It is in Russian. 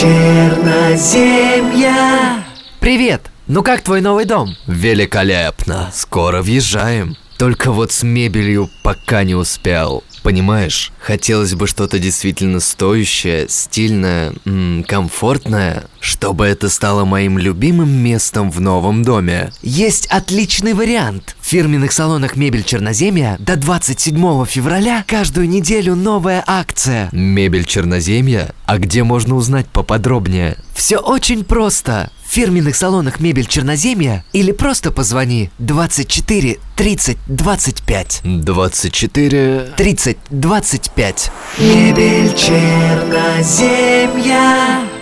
Черноземья. Привет! Ну как твой новый дом? Великолепно, скоро въезжаем. Только вот с мебелью пока не успел. Понимаешь, хотелось бы что-то действительно стоящее, стильное, комфортное, чтобы это стало моим любимым местом в новом доме. Есть отличный вариант. В фирменных салонах «Мебель Черноземья» до 27 февраля каждую неделю новая акция. Мебель Черноземья? А где можно узнать поподробнее? Все очень просто. В фирменных салонах «Мебель Черноземья» или просто позвони 24 30 25. 24... 30 25. Мебель Черноземья.